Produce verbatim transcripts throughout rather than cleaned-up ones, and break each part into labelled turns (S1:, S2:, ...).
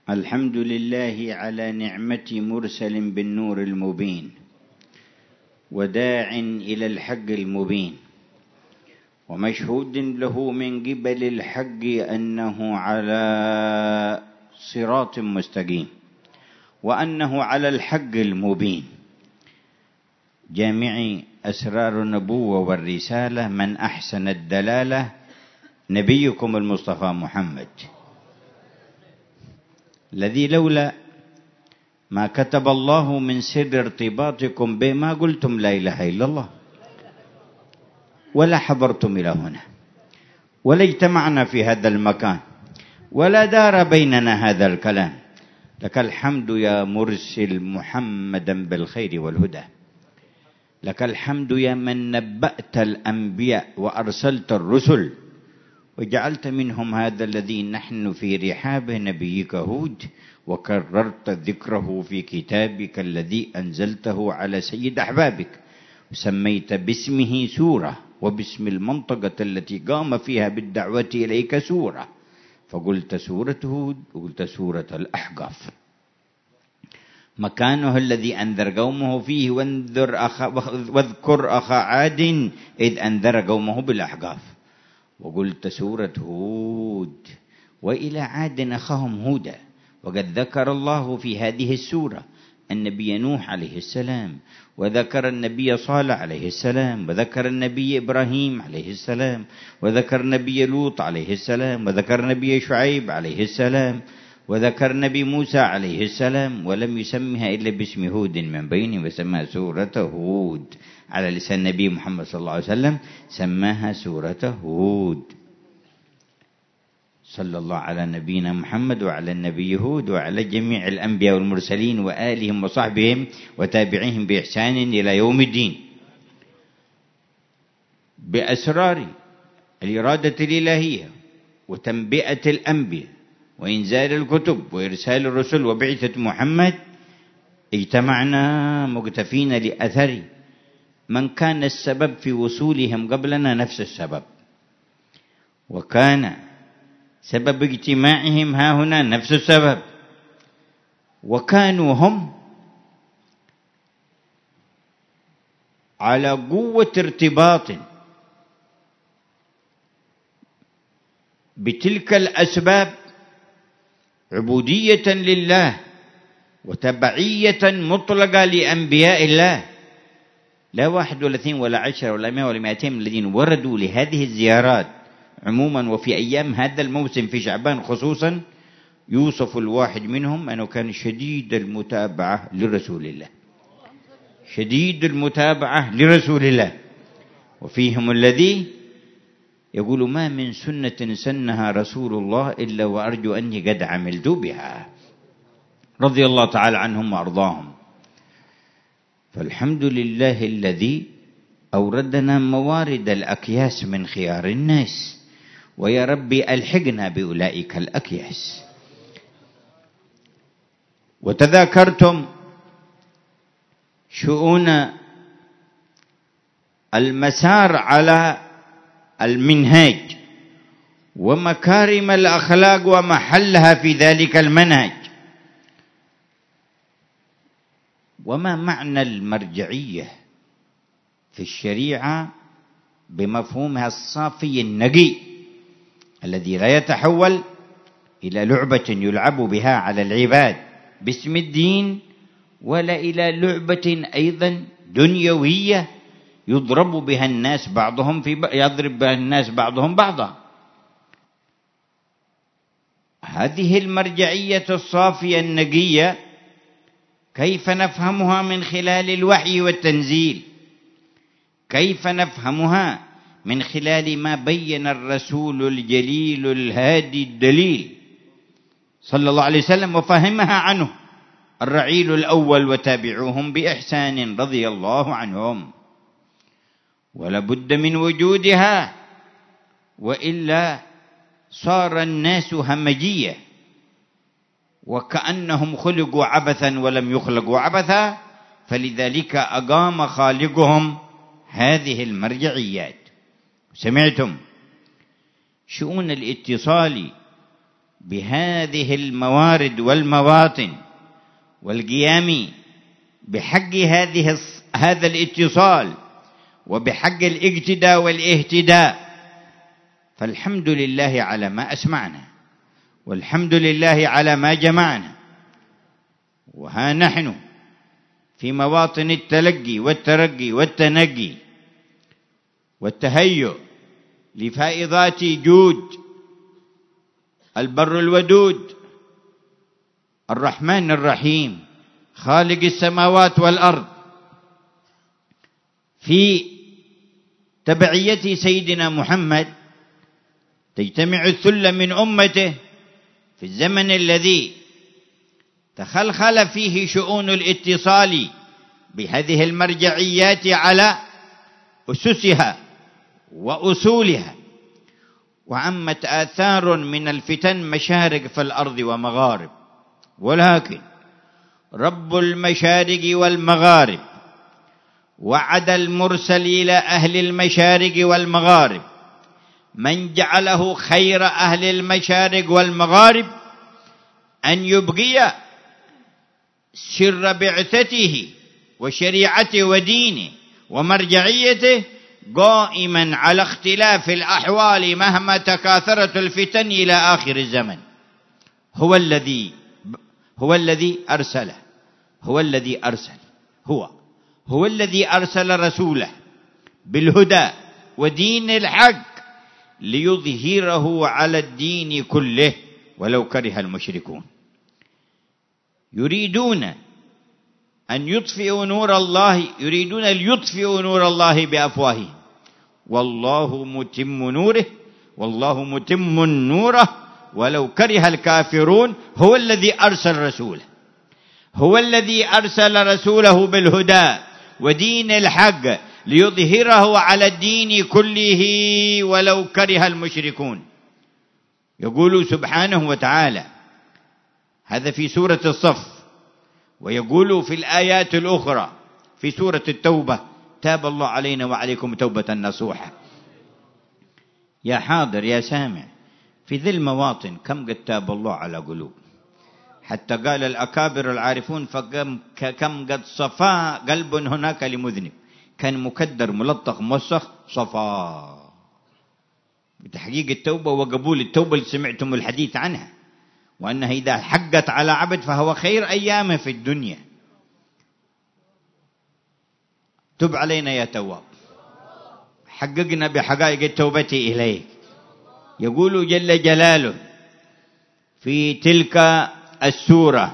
S1: الحمد لله على نعمة مرسل بالنور المبين وداع إلى الحق المبين ومشهود له من قبل الحق أنه على صراط مستقيم وأنه على الحق المبين جامع أسرار النبوة والرسالة من أحسن الدلالة نبيكم المصطفى محمد الذي لولا ما كتب الله من سر ارتباطكم به ما قلتم لا إله إلا الله ولا حضرتم إلى هنا ولا اجتمعنا في هذا المكان ولا دار بيننا هذا الكلام. لك الحمد يا مرسل محمدا بالخير والهدى، لك الحمد يا من نبأت الأنبياء وأرسلت الرسل وجعلت منهم هذا الذي نحن في رحابه نبيك هود، وكررت ذكره في كتابك الذي أنزلته على سيد أحبابك، وسميت باسمه سورة وباسم المنطقة التي قام فيها بالدعوة إليك سورة، فقلت سورة هود وقلت سورة الأحقاف، مكانه الذي أنذر قومه فيه وانذر أخا واذكر أخا عاد إذ أنذر قومه بالأحقاف، وقلت سورة هود وإلى عاد أخاهم هودا. وقد ذكر الله في هذه السورة النبي نوح عليه السلام، وذكر النبي صالح عليه السلام، وذكر النبي إبراهيم عليه السلام، وذكر النبي لوط عليه السلام، وذكر النبي شعيب عليه السلام، وذكر النبي موسى عليه السلام، ولم يسمها إلا باسم هود من بينهم، وسماها سورة هود على لسان النبي محمد صلى الله عليه وسلم، سماها سورة هود. صلى الله على نبينا محمد وعلى النبي هود وعلى جميع الأنبياء والمرسلين وآلهم وصحبهم وتابعيهم بإحسان إلى يوم الدين. بأسرار الإرادة الإلهية وتنبئة الأنبياء وإنزال الكتب وإرسال الرسل وبعثة محمد اجتمعنا مقتفين لأثر من كان السبب في وصولهم قبلنا نفس السبب، وكان سبب اجتماعهم ها هنا نفس السبب، وكانوا هم على قوة ارتباط بتلك الأسباب عبودية لله وتبعية مطلقة لأنبياء الله. لا واحد ولا اثنين ولا عشرة ولا مئة ولا مئتين من الذين وردوا لهذه الزيارات عموما وفي أيام هذا الموسم في شعبان خصوصا، يوصف الواحد منهم أنه كان شديد المتابعة لرسول الله، شديد المتابعة لرسول الله. وفيهم الذي يقول ما من سنة سنها رسول الله إلا وأرجو أني قد عملت بها، رضي الله تعالى عنهم وأرضاهم. فالحمد لله الذي أوردنا موارد الأكياس من خيار الناس، ويا ربي ألحقنا بأولئك الأكياس. وتذاكرتم شؤون المسار على المنهاج ومكارم الأخلاق ومحلها في ذلك المنهج. وما معنى المرجعية في الشريعة بمفهومها الصافي النقي الذي لا يتحول إلى لعبة يلعب بها على العباد باسم الدين، ولا إلى لعبة أيضا دنيوية يضرب بها الناس بعضهم في ب... يضرب بها الناس بعضهم بعضا. هذه المرجعية الصافية النقية كيف نفهمها من خلال الوحي والتنزيل؟ كيف نفهمها من خلال ما بين الرسول الجليل الهادي الدليل صلى الله عليه وسلم وفهمها عنه الرعيل الأول وتابعوهم بإحسان رضي الله عنهم؟ ولا بد من وجودها، وإلا صار الناس همجية وكأنهم خلقوا عبثا ولم يخلقوا عبثا، فلذلك أقام خالقهم هذه المرجعيات. سمعتم شؤون الاتصال بهذه الموارد والمواطن والقيام بحق هذه هذا الاتصال وبحق الاقتداء والاهتداء، فالحمد لله على ما أسمعنا، والحمد لله على ما جمعنا. وها نحن في مواطن التلقي والترقي والتنقي والتهيؤ لفائضات جود البر الودود الرحمن الرحيم خالق السماوات والأرض، في تبعية سيدنا محمد تجتمع الثلة من أمته في الزمن الذي تخلخل فيه شؤون الاتصال بهذه المرجعيات على أسسها وأصولها، وعمت آثار من الفتن مشارق في الأرض ومغارب. ولكن رب المشارق والمغارب وعد المرسل إلى أهل المشارق والمغارب من جعله خير أهل المشارق والمغارب أن يبقي سر بعثته وشريعته ودينه ومرجعيته قائما على اختلاف الأحوال مهما تكاثرت الفتن إلى آخر الزمن. هو الذي هو الذي أرسله هو الذي أرسل هو هو الذي أرسل رسوله بالهدى ودين الحق ليظهره على الدين كله ولو كره المشركون. يريدون أن يطفئوا نور الله يريدون أن يطفئوا نور الله بأفواههم والله متم نوره والله متم نوره ولو كره الكافرون. هو الذي أرسل رسوله هو الذي أرسل رسوله بالهدى ودين الحق ليظهره على الدين كله ولو كره المشركون. يقول سبحانه وتعالى هذا في سورة الصف، ويقول في الآيات الأخرى في سورة التوبة: تاب الله علينا وعليكم توبة نصوحة. يا حاضر يا سامع، في ذي المواطن كم قد تاب الله على قلوب، حتى قال الأكابر العارفون فكم كم قد صفى قلب هناك لمذنب، كان مكدر ملطخ موسخ صفى بتحقيق التوبة وقبول التوبة اللي سمعتم الحديث عنها، وأنها إذا حقت على عبد فهو خير أيامه في الدنيا. تب علينا يا تواب، حققنا بحقائق التوبة إليك. يقول جل جلاله في تلك السورة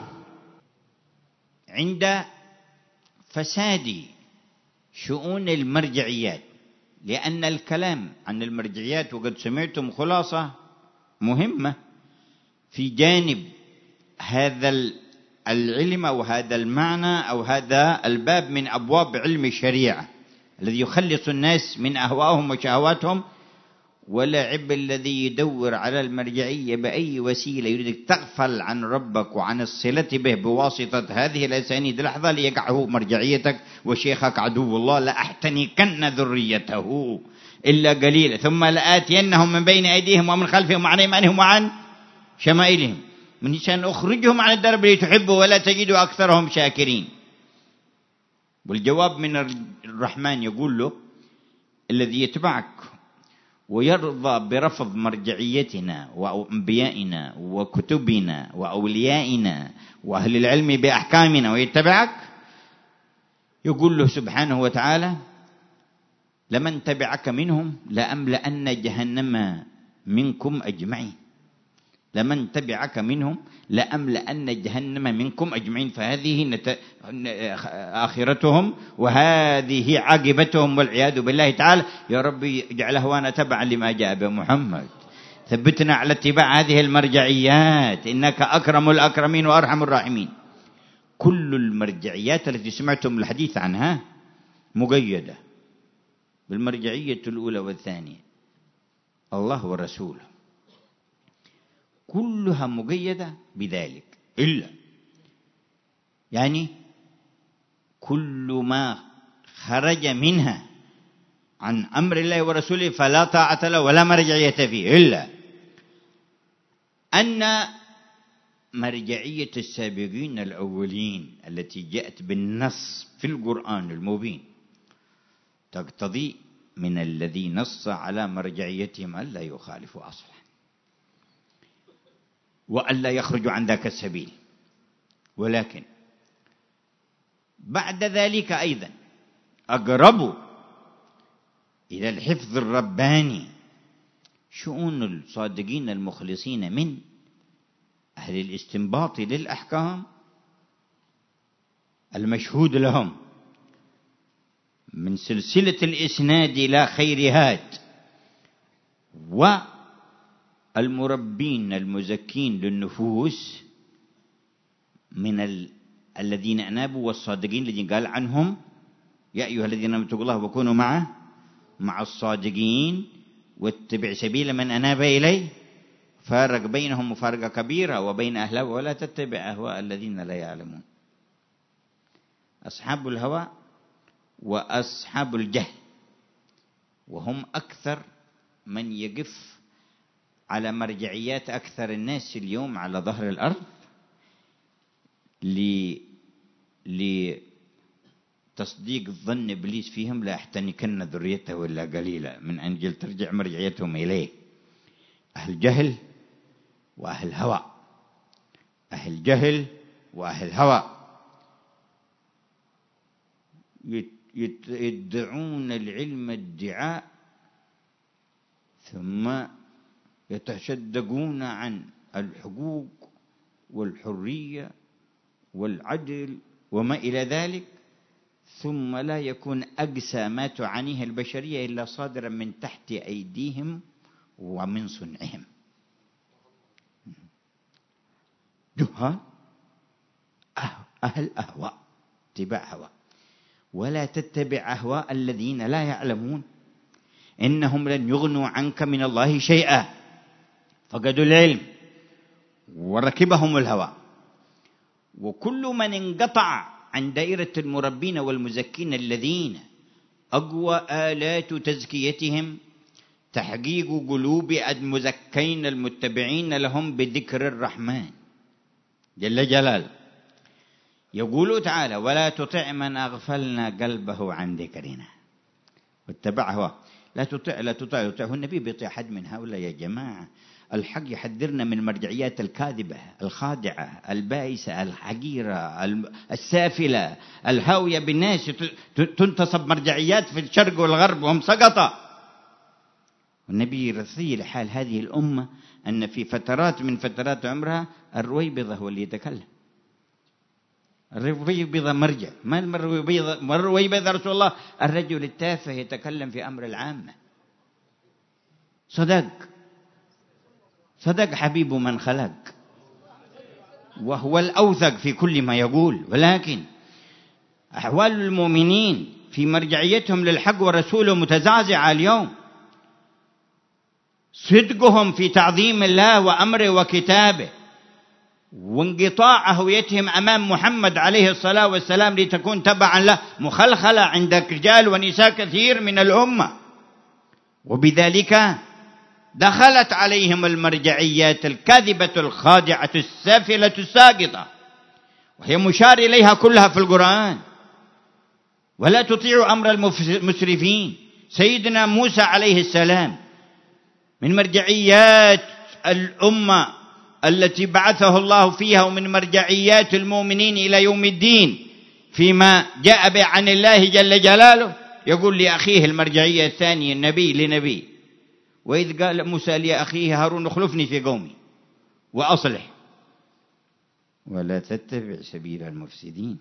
S1: عند فساد شؤون المرجعيات، لأن الكلام عن المرجعيات وقد سمعتم خلاصة مهمة في جانب هذا العلم أو هذا المعنى أو هذا الباب من أبواب علم الشريعة الذي يخلص الناس من أهواءهم وشهواتهم. ولا عب الذي يدور على المرجعية بأي وسيلة يريدك تغفل عن ربك وعن الصلة به بواسطة هذه الأسانيد لحظة ليقعه مرجعيتك وشيخك عدو الله. لأحتنكن ذريته إلا قليلا ثم لآتينهم من بين أيديهم ومن خلفهم وعن أيمانهم وعن شمائلهم من شأن أخرجهم عن الدرب اللي تحبه ولا تجد أكثرهم شاكرين. والجواب من الرحمن يقول له: الذي يتبعك ويرضى برفض مرجعيتنا وأنبيائنا وكتبنا وأوليائنا وأهل العلم بأحكامنا ويتبعك، يقول له سبحانه وتعالى: لمن تبعك منهم لأملأن جهنم منكم أجمعين. لمن تبعك منهم لأملأن جهنم منكم أجمعين. فهذه نت... آخرتهم وهذه عاقبتهم والعياذ بالله تعالى. يا ربي اجعله وانا تبعا لما جاء بمحمد، ثبتنا على اتباع هذه المرجعيات إنك أكرم الأكرمين وأرحم الراحمين. كل المرجعيات التي سمعتم الحديث عنها مقيدة بالمرجعية الأولى والثانية، الله ورسوله، كلها مقيدة بذلك، إلا يعني كل ما خرج منها عن أمر الله ورسوله فلا طاعة له ولا مرجعية فيه، إلا أن مرجعية السابقين الأولين التي جاءت بالنص في القرآن المبين تقتضي من الذي نص على مرجعيتهم ألا يخالفوا أصلا وألا يخرجوا عن ذاك السبيل. ولكن بعد ذلك أيضا أقربوا إلى الحفظ الرباني شؤون الصادقين المخلصين من أهل الاستنباط للأحكام المشهود لهم من سلسلة الإسناد إلى خيرهات، والمربين المزكين للنفوس من ال... الذين أنابوا والصادقين الذين قال عنهم يا أيها الذين آمنوا اتقوا الله وكونوا معه مع الصادقين واتبع سبيل من أناب إليه. فارق بينهم مفارقة كبيرة وبين أهله ولا تتبع أهواء الذين لا يعلمون. أصحاب الهوى وأصحاب الجهل، وهم أكثر من يقف على مرجعيات أكثر الناس اليوم على ظهر الأرض لتصديق الظن إبليس فيهم لا يحتنكن ذريته إلا قليلا من أجل ترجع مرجعيتهم إليه. أهل جهل وأهل هوى، أهل جهل وأهل هوى يدعون العلم ادعاء ثم يتشدقون عن الحقوق والحرية والعدل وما إلى ذلك، ثم لا يكون أقسى ما تعانيه البشرية إلا صادرا من تحت أيديهم ومن صنعهم. جهال أهل أهواء، اتباع هواء، ولا تتبع أهواء الذين لا يعلمون إنهم لن يغنوا عنك من الله شيئا، فقدوا العلم وركبهم الهوى. وكل من انقطع عن دائرة المربين والمزكين الذين أقوى آلات تزكيتهم تحقيق قلوب المزكين المتبعين لهم بذكر الرحمن جل جلاله. يقول تعالى ولا تطع من أغفلنا قلبه عن ذكرنا واتبع هواه. لا تطع لا تطع يطيعه النبي بيطيع أحد من هؤلاء يا جماعة. الحق يحذرنا من المرجعيات الكاذبة الخادعة البائسة الحقيرة السافلة الهاوية بالناس. تنتصب مرجعيات في الشرق والغرب وهم سقطة. والنبي رثي لحال هذه الأمة أن في فترات من فترات عمرها الرويبضة هو اللي يتكلم. الرويبضة مرجع. ما الرويبضة؟ الرويبضة رسول الله الرجل التافه يتكلم في أمر العامة. صدق صدق حبيب من خلق وهو الأوثق في كل ما يقول. ولكن أحوال المؤمنين في مرجعيتهم للحق ورسوله متزعزعة اليوم. صدقهم في تعظيم الله وأمره وكتابه وانقطاع هويتهم أمام محمد عليه الصلاة والسلام لتكون تبعا له مخلخلة عند رجال ونساء كثير من الأمة. وبذلك دخلت عليهم المرجعيات الكاذبة الخادعة السافلة الساقطة، وهي مشار إليها كلها في القرآن. ولا تطيعوا أمر المسرفين. سيدنا موسى عليه السلام من مرجعيات الأمة التي بعثه الله فيها ومن مرجعيات المؤمنين إلى يوم الدين فيما جاء به عن الله جل جلاله. يقول لأخيه المرجعية الثانية النبي لنبي وإذ قال موسى لأخيه هارون اخلفني في قومي وأصلح ولا تتبع سبيل المفسدين.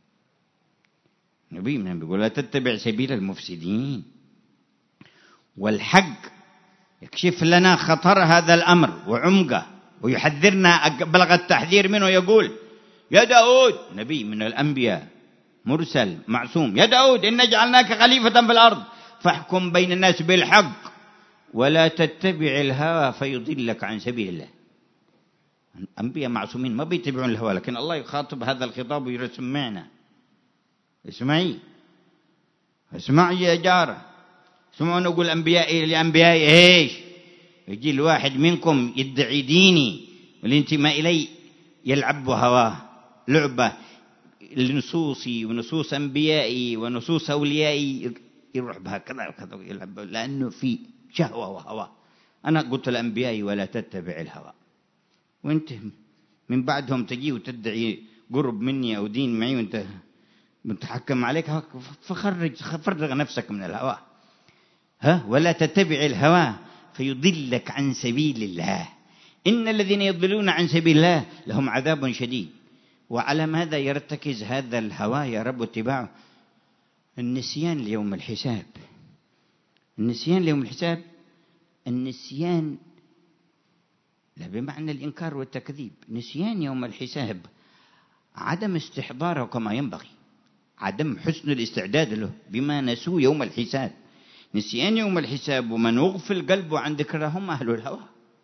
S1: نبي من بيقول لا تتبع سبيل المفسدين. والحق يكشف لنا خطر هذا الأمر وعمقه ويحذرنا بلغ التحذير منه. يقول يا داود نبي من الأنبياء مرسل معصوم يا داود إن جعلناك خليفة في الأرض فاحكم بين الناس بالحق ولا تتبع الهوى فيضلك عن سبيل الله. أنبياء معصومين ما بيتبعون الهوى، لكن الله يخاطب هذا الخطاب ويسمعنا. اسمعي اسمعي يا جارة. اسمعوا نقول أنبياء لأنبياء إيش. يجي الواحد منكم يدعي ديني والانتماء إلي يلعب هواه لعبة لنصوصي ونصوص أنبيائي ونصوص أوليائي، يروح بها كذا وكذا يلعب، لأنه في شهوة وهوى. أنا قلت الأنبياء ولا تتبع الهوى، وأنت من بعدهم تجي وتدعي قرب مني أو دين معي وأنت متحكم عليك، فخرج فرغ نفسك من الهوى. ها ولا تتبع الهوى فيضلك عن سبيل الله، إن الذين يضلون عن سبيل الله لهم عذاب شديد. وعلى ماذا يرتكز هذا الهوى يا رب اتباعه؟ النسيان ليوم الحساب. النسيان ليوم الحساب، النسيان لا بمعنى الإنكار والتكذيب، نسيان يوم الحساب، عدم استحضاره كما ينبغي، عدم حسن الاستعداد له بما نسوا يوم الحساب. نسيان يوم الحساب ومن أغفل قلبه عن ذكره هم أهل الهوى.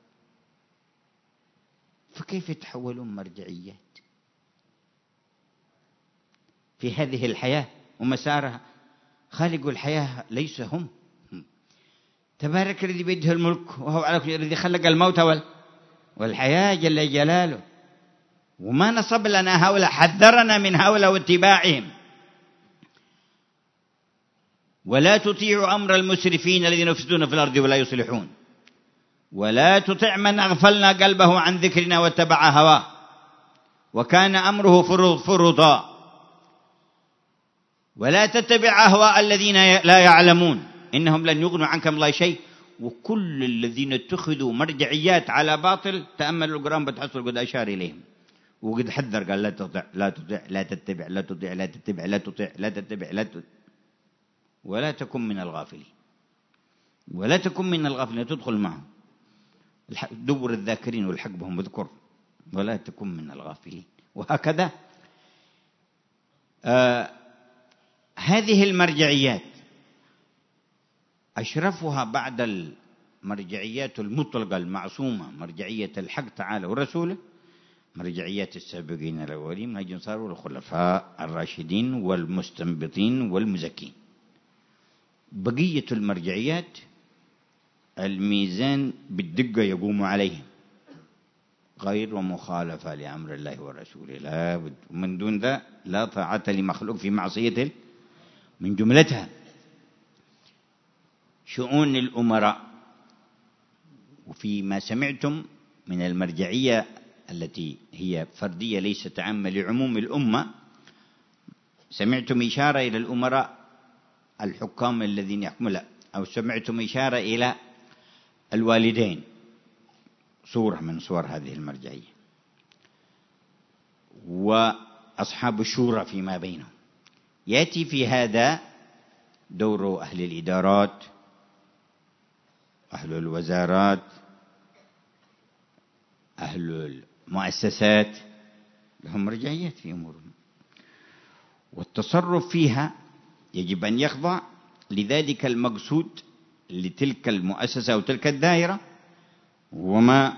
S1: فكيف يتحولون مرجعيات في هذه الحياة ومسارها؟ خالق الحياة ليس هم. تبارك الذي بيده الملك وهو على كل شيء، الذي خلق الموت والحياة جل جلاله. وما نصب لنا هؤلاء، حذرنا من هؤلاء واتباعهم. ولا تطيعوا أمر المسرفين الذين يفسدون في الأرض ولا يصلحون، ولا تطع من أغفلنا قلبه عن ذكرنا واتبع هواه وكان أمره فرطا. ولا تتبع أهواء الذين لا يعلمون إنهم لن يغنوا عنك من الله شيء. وكل الذين اتخذوا مرجعيات على باطل، تأملوا القرآن بتحصل قد أشار إليهم وقد حذر، قال لا تطع لا تطع لا تتبع لا تطع لا تتبع لا تطع لا تتبع لا تطع ولا تكن من الغافلين. ولا تكن من الغافلين، تدخل معهم دبر الذاكرين والحق بهم اذكر، ولا تكن من الغافلين. وهكذا آه هذه المرجعيات أشرفها بعد المرجعيات المطلقة المعصومة مرجعية الحق تعالى ورسوله، مرجعيات السابقين الأولين من أجل صاروا الخلفاء الراشدين والمستنبطين والمزكين. بقية المرجعيات الميزان بالدقة يقوم عليهم، غير ومخالفة لأمر الله ورسوله، لا بد. ومن دون ذا لا طاعة لمخلوق في معصيته. من جملتها شؤون الأمراء. وفيما سمعتم من المرجعية التي هي فردية ليست عامة لعموم الأمة، سمعتم إشارة إلى الأمراء الحكام الذين يحكمون، لا، أو سمعتم إشارة إلى الوالدين، صورة من صور هذه المرجعية، وأصحاب الشورى فيما بينهم. يأتي في هذا دور أهل الإدارات، أهل الوزارات، أهل المؤسسات، لهم مرجعيات في أمورهم، والتصرف فيها يجب أن يخضع لذلك المقصود لتلك المؤسسة أو تلك الدائرة، وما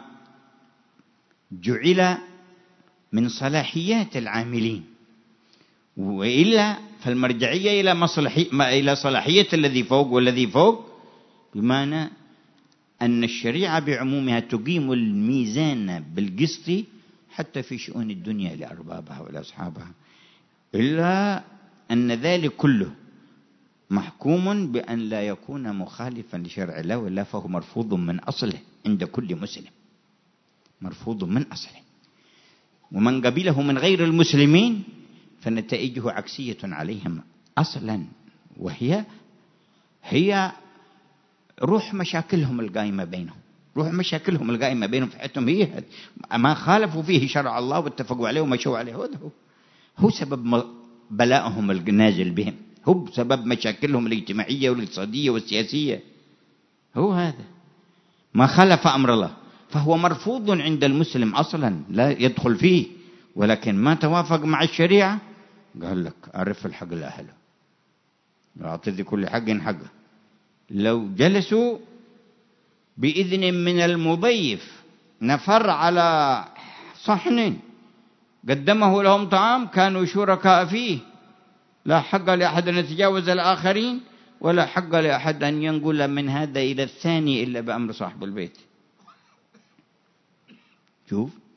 S1: جعل من صلاحيات العاملين. وإلا فالمرجعية إلى مصلحي إلى صلاحية الذي فوق والذي فوق، بمعنى أن الشريعة بعمومها تقيم الميزان بالقسط حتى في شؤون الدنيا لأربابها ولأصحابها، إلا أن ذلك كله محكوم بأن لا يكون مخالفا لشرع الله، ولا فهو مرفوض من أصله عند كل مسلم، مرفوض من أصله. ومن قبله من غير المسلمين فنتائجه عكسية عليهم أصلا، وهي هي روح مشاكلهم القائمة بينهم، روح مشاكلهم القائمة بينهم في حياتهم هي ما خالفوا فيه شرع الله واتفقوا عليه ومشوا عليه، هو هو سبب بلائهم النازل بهم، هو سبب مشاكلهم الاجتماعية والاقتصادية والسياسية، هو هذا ما خالف أمر الله، فهو مرفوض عند المسلم أصلا لا يدخل فيه. ولكن ما توافق مع الشريعة قال لك أعرف الحق لأهله، أعطي لكل حق حقه. لو جلسوا بإذن من المضيف نفر على صحن قدمه لهم طعام كانوا شركاء فيه، لا حق لأحد أن يتجاوز الآخرين، ولا حق لأحد أن ينقل من هذا إلى الثاني إلا بأمر صاحب البيت. شوف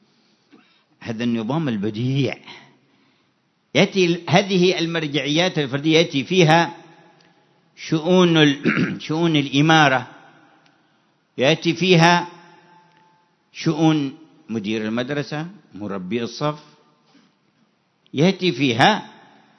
S1: هذا النظام البديع. يأتي هذه المرجعيات الفردية يأتي فيها شؤون شؤون الإمارة، يأتي فيها شؤون مدير المدرسة، مربي الصف، يأتي فيها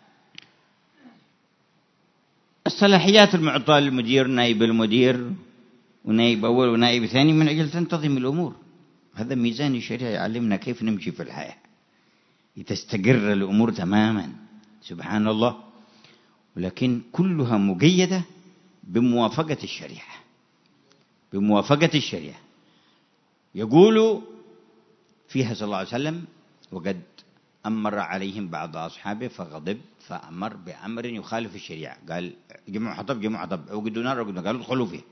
S1: الصلاحيات المعطاة للمدير، نائب المدير ونائب أول ونائب ثاني، من أجل تنتظم الأمور. هذا ميزان الشريعة يعلمنا كيف نمشي في الحياة لتستقر الأمور تماما. سبحان الله. ولكن كلها مقيدة بموافقة الشريعة، بموافقة الشريعة. يقول فيها صلى الله عليه وسلم: وقد أمر عليهم بعض أصحابه فغضب فأمر بأمر يخالف الشريعة. قال: جمعوا حطب جمعوا حطب، أوقدوا نار أوقدوا، قالوا ادخلوا فيه.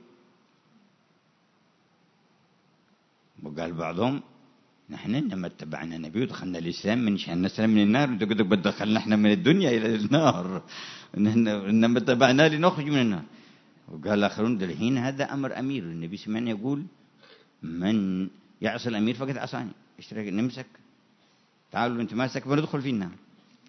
S1: وقال بعضهم: نحن إنما اتبعنا النبي ودخلنا الإسلام من شأن نسلم من النار، وانتوا قلتوا بدخلنا احنا من الدنيا إلى النار، إنما اتبعنا لنخرج من النار. وقال الآخرون: دلحين هذا أمر أمير، النبي سمعنا يقول: من يعصي الأمير فقد عصاني، اشترك نمسك، تعالوا انت ماسك وندخل في النار.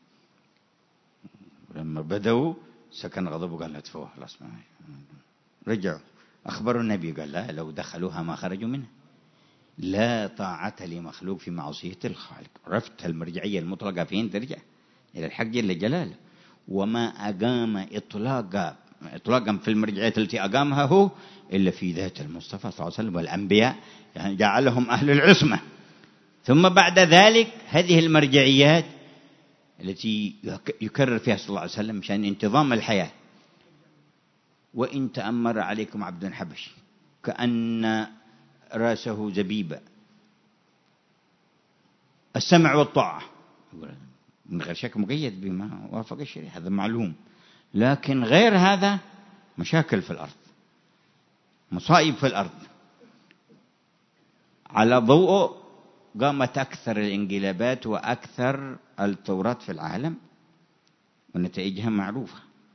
S1: ولما بدأوا سكن غضبه، قال: لا تفوه خلاص. رجعوا أخبروا النبي، قال: لا، لو دخلوها ما خرجوا منها. لا طاعة لمخلوق في معصية الخالق. عرفت المرجعية المطلقة فين ترجع؟ إلى الحق جل جلاله. وما أقام إطلاقا إطلاقا في المرجعيات التي أقامها هو إلا في ذات المصطفى صلى الله عليه وسلم والأنبياء، يعني جعلهم أهل العصمة. ثم بعد ذلك هذه المرجعيات التي يكرر فيها صلى الله عليه وسلم مشان انتظام الحياة: وإن تأمر عليكم عبد حبشي كأن رأسه زبيبة، السمع والطاعة، من غير شك مقيد بما وافق الشريعة، هذا معلوم. لكن غير هذا مشاكل في الأرض، مصائب في الأرض. على ضوء قامت أكثر الانقلابات وأكثر الثورات في العالم، ونتائجها معروفة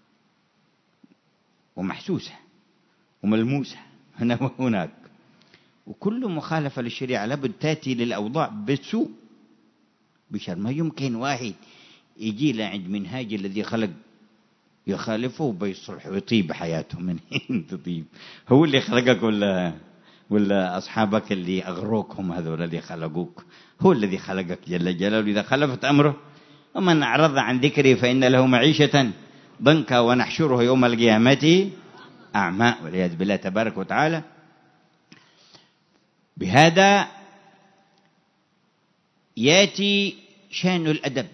S1: ومحسوسة وملموسة هنا وهناك. وكل مخالفة للشريعة لابد تأتي للأوضاع بسوء بشر. ما يمكن واحد يجي لعند منهاج الذي خلق يخالفه بيصلح ويطيب حياته. من حين تطيب؟ هو اللي خلقك ولا ولا أصحابك اللي أغروكهم هذول اللي خلقوك؟ هو الذي خلقك جل جلاله. إذا خالفت أمره: ومن أعرض عن ذكري فإن له معيشة ضنكا ونحشره يوم القيامة أعمى، والعياذ بالله تبارك وتعالى. بهذا يأتي شأن الأدب.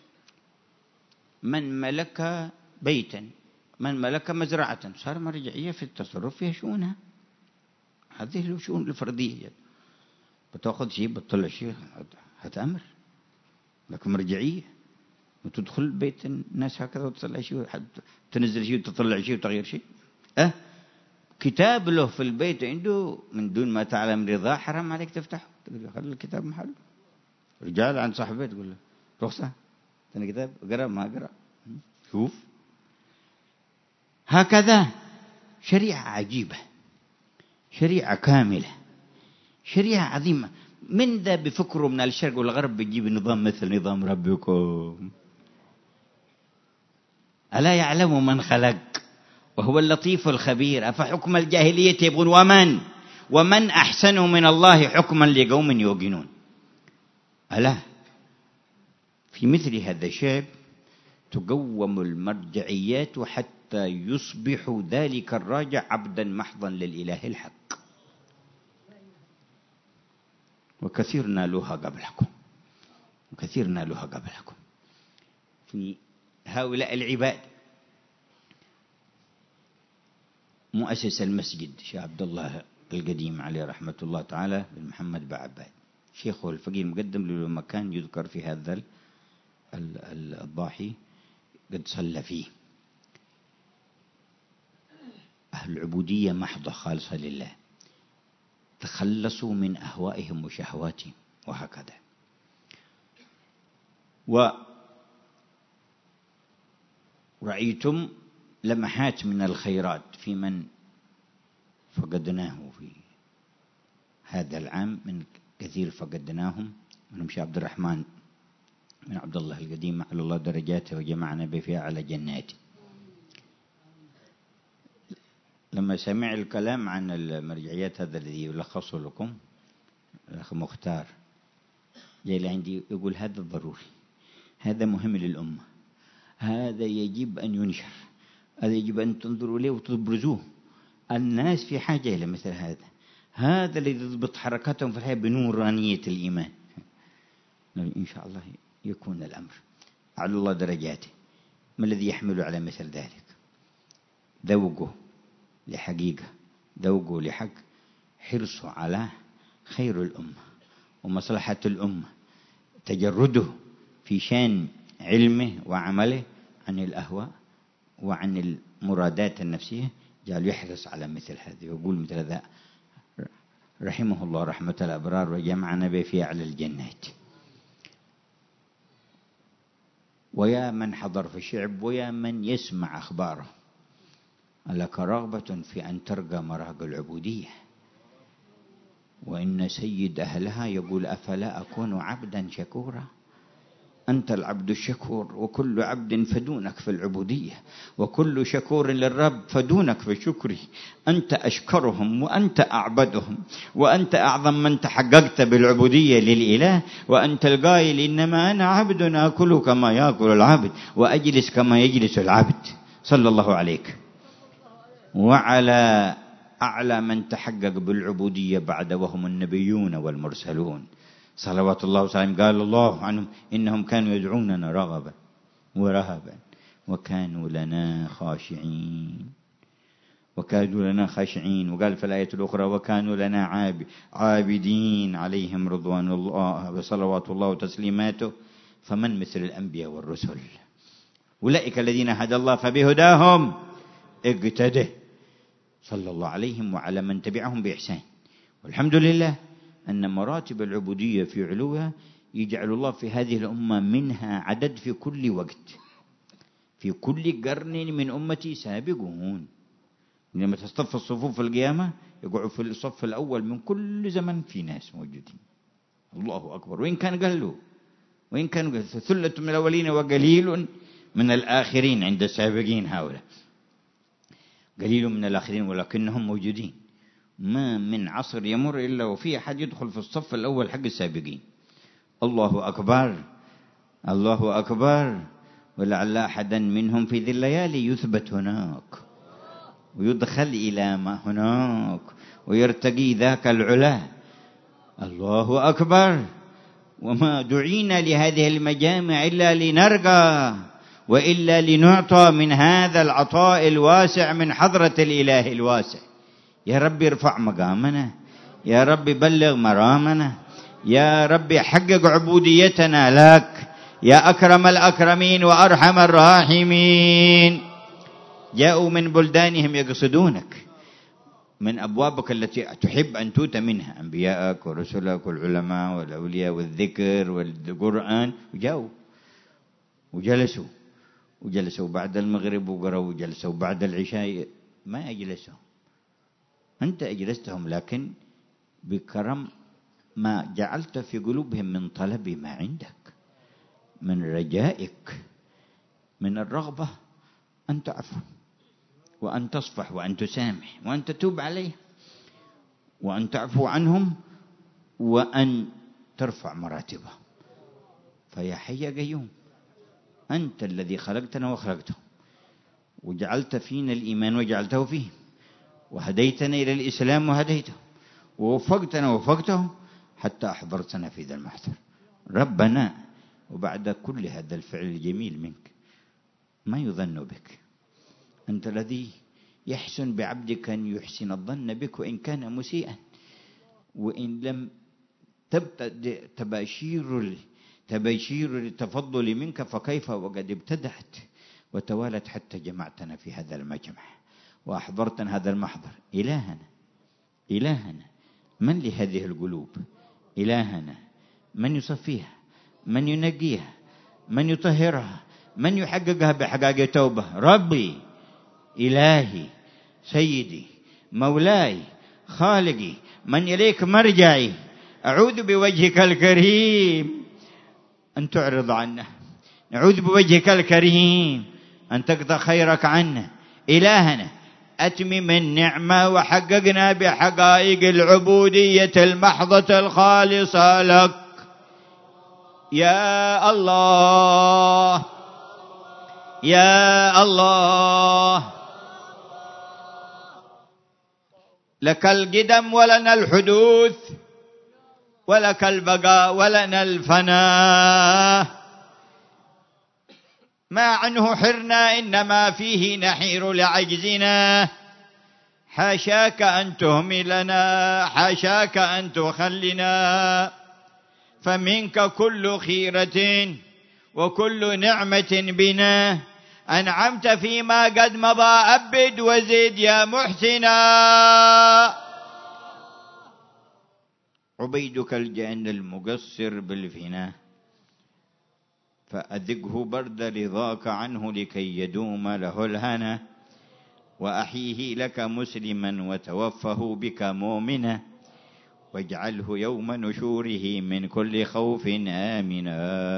S1: من ملك بيتا، من ملك مزرعة، صار مرجعية في التصرف فيها شؤونها. هذه الشؤون الفردية، بتأخذ شيء بتطلع شيء، هتأمر. لكن مرجعية وتدخل بيت الناس هكذا وتطلع شيء، تنزل شيء وتطلع شيء وتغير شيء. أه كتاب له في البيت عنده من دون ما تعلم رضاه، حرام عليك تفتحه، تقول له خلي الكتاب محله. رجال عند صاحبه تقول له: رخصة تاني كتاب اقرأ، ما اقرأ. شوف هكذا شريعة عجيبة، شريعة كاملة، شريعة عظيمة. من ذا بفكره من الشرق والغرب بيجيب نظام مثل نظام ربكم. ألا يعلم من خلق وهو اللطيف الخبير؟ أفحكم الجاهلية يبغون ومن ومن أحسن من الله حكما لقوم يوقنون. ألا في مثل هذا الشعب تقوم المرجعيات حتى يصبح ذلك الراجع عبدا محضا للإله الحق. وكثير نالوها قبلكم، وكثير نالوها قبلكم في هؤلاء العباد. مؤسس المسجد شيخ عبد الله القديم عليه رحمة الله تعالى بن محمد بعباد، شيخه الفقيه المقدم له مكان يذكر في هذا الضاحي قد صلى فيه. أهل العبودية محضة خالصة لله، تخلصوا من أهوائهم وشهواتهم وهكذا. ورأيتم لمحات من الخيرات في من فقدناه في هذا العام، من كثير فقدناهم ونمشي عبد الرحمن من عبد الله القديم، على الله درجاته وجمعنا به في أعلى جناته. لما سمع الكلام عن المرجعيات هذا الذي يلخصه لكم الأخ مختار جاي لعندي يقول هذا ضروري، هذا مهم للأمة، هذا يجب أن ينشر، هذا يجب أن تنظروا إليه وتبرزوه. الناس في حاجة إلى مثل هذا، هذا الذي يضبط حركاتهم في الحياة بنورانية الإيمان. إن شاء الله يكون الأمر على الله درجاته. ما الذي يحمل على مثل ذلك؟ ذوقه لحقيقة، ذوقه لحق، حرصه على خير الأمة ومصلحة الأمة، تجرده في شان علمه وعمله عن الأهواء وعن المرادات النفسية، جعل يحرص على مثل هذا. يقول مثل هذا رحمه الله رحمة الأبرار وجمعنا به في أعلى الجنات. ويا من حضر في الشعب ويا من يسمع أخباره، لك رغبة في أن ترقى مراق العبودية، وإن سيد أهلها يقول أفلا أكون عبدا شكورا. أنت العبد الشكور، وكل عبد فدونك في العبودية، وكل شكور للرب فدونك في شكري. أنت أشكرهم وأنت أعبدهم، وأنت أعظم من تحققت بالعبودية للإله، وأنت القائل إنما أنا عبد آكل كما يأكل العبد وأجلس كما يجلس العبد. صلى الله عليك وعلى أعلى من تحقق بالعبودية بعد وهم النبيون والمرسلون صلوات الله وسلامه. قال الله عنهم إنهم كانوا يدعوننا رغبا ورهبا وكانوا لنا خاشعين، وكانوا لنا خاشعين. وقال في الآية الأخرى وكانوا لنا عابدين عليهم رضوان الله وصلوات الله وتسليماته. فمن مثل الأنبياء والرسل؟ أولئك الذين هدى الله فبهداهم اقتده. صلى الله عليهم وعلى من تبعهم بإحسان. والحمد لله أن مراتب العبودية في علوها يجعل الله في هذه الأمة منها عدد في كل وقت، في كل قرن من أمتي سابقون. لما تصطف الصفوف القيامة يقعوا في الصف الأول من كل زمن في ناس موجودين. الله أكبر. وإن كان قالوا وإن كانوا ثلة من الأولين وقليل من الآخرين عند السابقين، هؤلاء قليل من الآخرين ولكنهم موجودين. ما من عصر يمر إلا وفي أحد يدخل في الصف الأول حق السابقين. الله أكبر الله أكبر. ولعل أحدا منهم في ذي الليالي يثبت هناك ويدخل إلى ما هناك ويرتقي ذاك العلا. الله أكبر. وما دعينا لهذه المجامع إلا لنرقى وإلا لنعطى من هذا العطاء الواسع من حضرة الإله الواسع. يا رب ارفع مقامنا، يا رب بلغ مرامنا، يا رب حقق عبوديتنا لك يا أكرم الأكرمين وأرحم الراحمين. جاءوا من بلدانهم يقصدونك، من أبوابك التي تحب أن توت منها أنبياءك ورسلك والعلماء والأولياء والذكر والقرآن، وجاءوا وجلسوا وجلسوا بعد المغرب وقرأوا وجلسوا بعد العشاء. ما أجلسهم، أنت أجلستهم، لكن بكرم ما جعلت في قلوبهم من طلب ما عندك، من رجائك، من الرغبة أن تعفو وأن تصفح وأن تسامح وأن تتوب عليه وأن تعفو عنهم وأن ترفع مراتبهم. فيا حي يا قيوم، أنت الذي خلقتنا وخلقتهم وجعلت فينا الإيمان وجعلته فيه، وهديتنا إلى الإسلام وهديته، ووفقتنا ووفقتهم حتى أحضرتنا في ذا المحضر. ربنا وبعد كل هذا الفعل الجميل منك ما يظن بك؟ أنت الذي يحسن بعبدك أن يحسن الظن بك وإن كان مسيئا، وإن لم تبتدئ تباشير تباشير التفضل منك فكيف وقد ابتدأت وتوالت حتى جمعتنا في هذا المجمع وأحضرتنا هذا المحضر. إلهنا إلهنا من لهذه القلوب؟ إلهنا من يصفيها، من ينقيها، من يطهرها، من يحققها بحقائق توبة. ربي إلهي سيدي مولاي خالقي من إليك مرجعي، أعوذ بوجهك الكريم أن تعرض عنا، نعوذ بوجهك الكريم أن تقضى خيرك عنا. إلهنا أتمم النعمة وحققنا بحقائق العبودية المحضة الخالصة لك يا الله يا الله. لك القدم ولنا الحدوث، ولك البقاء ولنا الفناء. ما عنه حرنا إنما فيه نحير لعجزنا. حاشاك أن تهملنا، حاشاك أن تخلنا، فمنك كل خيرة وكل نعمة بنا. أنعمت فيما قد مضى، أبد وزد يا محسنا. عبيدك الجان المقصر بالفناء، فأذقه برد رضاك عنه لكي يدوم له الهنا. وأحيه لك مسلما وتوفه بك مؤمنا، واجعله يوم نشوره من كل خوف آمنا.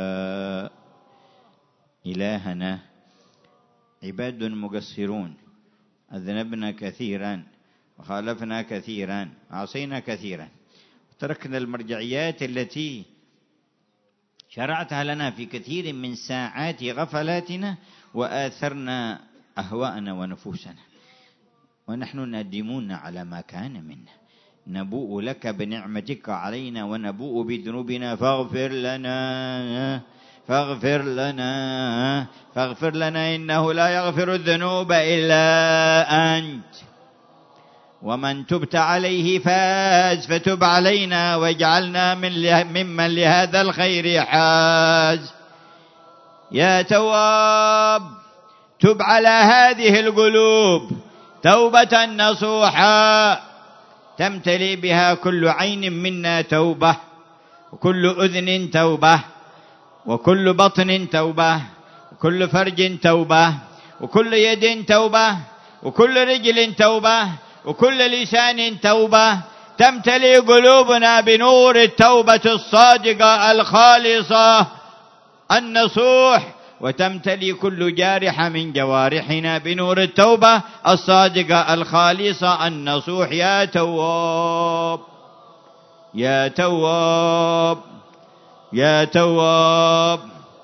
S1: إلهنا عباد مقصرون، أذنبنا كثيرا وخالفنا كثيرا وعصينا كثيرا، تركنا المرجعيات التي شرعتها لنا في كثير من ساعات غفلاتنا، وآثرنا أهواءنا ونفوسنا، ونحن نادمون على ما كان منا. نبوء لك بنعمتك علينا ونبوء بذنوبنا، فاغفر لنا فاغفر لنا فاغفر لنا إنه لا يغفر الذنوب إلا أنت. ومن تبت عليه فاز، فتب علينا واجعلنا من ممن لهذا الخير حاز. يا تواب تب على هذه القلوب توبة نصوحا، تمتلي بها كل عين منا توبة، وكل أذن توبة، وكل بطن توبة، وكل فرج توبة، وكل يد توبة، وكل رجل توبة، وكل لسان توبة. تمتلي قلوبنا بنور التوبة الصادقة الخالصة النصوح، وتمتلي كل جارحة من جوارحنا بنور التوبة الصادقة الخالصة النصوح. يا تواب يا تواب يا تواب.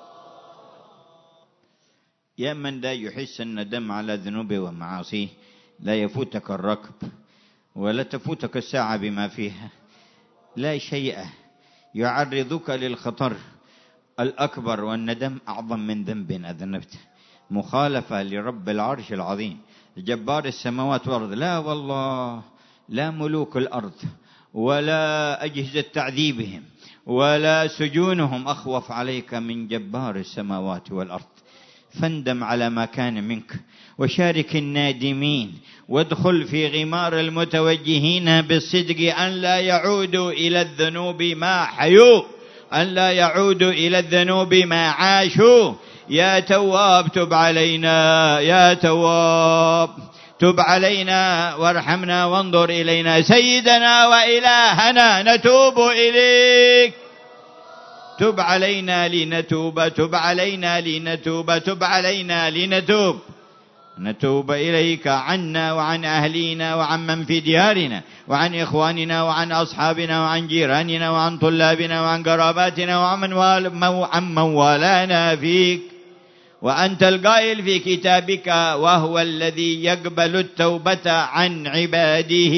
S1: يا من لا يحس الندم على ذنوبه ومعاصيه، لا يفوتك الركب ولا تفوتك الساعة بما فيها. لا شيء يعرضك للخطر الأكبر، والندم أعظم من ذنب أذنبته، مخالفة لرب العرش العظيم جبار السماوات والأرض. لا والله، لا ملوك الأرض ولا أجهزة تعذيبهم ولا سجونهم أخوف عليك من جبار السماوات والأرض. فاندم على ما كان منك، وشارك النادمين، وادخل في غمار المتوجهين بالصدق أن لا يعودوا إلى الذنوب ما حيوا، أن لا يعودوا إلى الذنوب ما عاشوا. يا تواب تب علينا، يا تواب تب علينا وارحمنا وانظر إلينا. سيدنا وإلهنا نتوب إليك، تب علينا لنتوب، تب علينا لنتوب، تب علينا لنتوب، نتوب إليك عنا وعن أهلينا وعن من في ديارنا وعن إخواننا وعن أصحابنا وعن جيراننا وعن طلابنا وعن قراباتنا وعن من والانا فيك. وأنت القائل في كتابك: وهو الذي يقبل التوبة عن عباده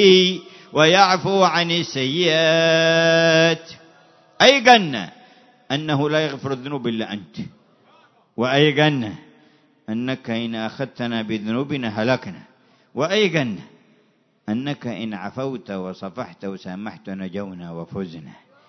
S1: ويعفو عن السيئات. أيقنا أنه لا يغفر الذنوب إلا أنت، وأيقنا أنك إن أخذتنا بذنوبنا هلكنا، وأيقنا أنك إن عفوت وصفحت وسامحت نجونا وفزنا.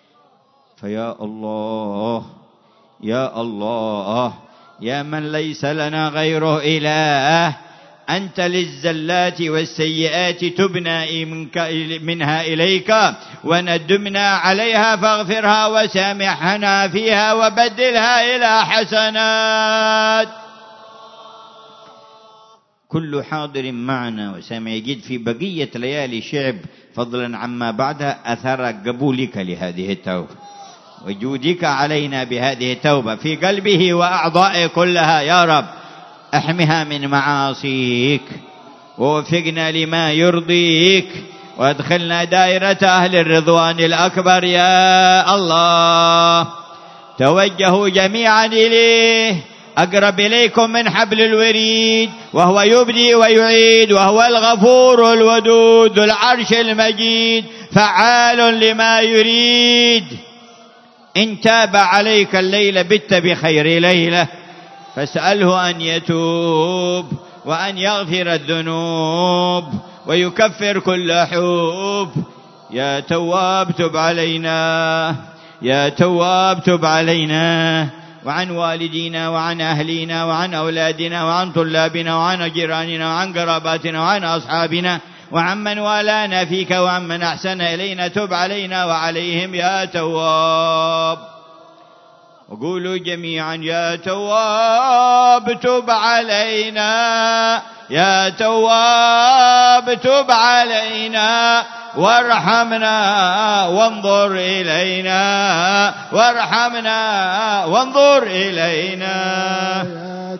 S1: فيا الله يا الله يا من ليس لنا غيره إله، أنت للزلات والسيئات تبنا منها إليك وندمنا عليها، فاغفرها وسامحنا فيها وبدلها إلى حسنات. كل حاضر معنا وسامع يجد في بقية ليالي شعب فضلا عما بعدها أثر قبولك لهذه التوبة وجودك علينا بهذه التوبة في قلبه وأعضائه كلها. يا رب احمها من معاصيك ووفقنا لما يرضيك وادخلنا دائرة أهل الرضوان الأكبر يا الله. توجهوا جميعا إليه، أقرب إليكم من حبل الوريد، وهو يبدي ويعيد، وهو الغفور الودود ذو العرش المجيد فعال لما يريد. إن تاب عليك الليل بت بخير ليلة، فاسأله أن يتوب وأن يغفر الذنوب ويكفر كل حوب. يا تواب تب علينا، يا تواب تب علينا، وعن والدينا وعن أهلينا وعن أولادنا وعن طلابنا وعن جيراننا وعن قراباتنا وعن أصحابنا وعن من والانا فيك وعن من أحسن إلينا. تب علينا وعليهم يا تواب. وقولوا جميعا يا تواب تب علينا، يا تواب تب علينا وارحمنا وانظر إلينا، وارحمنا وانظر إلينا.
S2: يا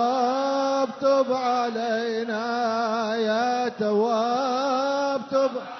S2: تواب تب علينا، يا تواب تب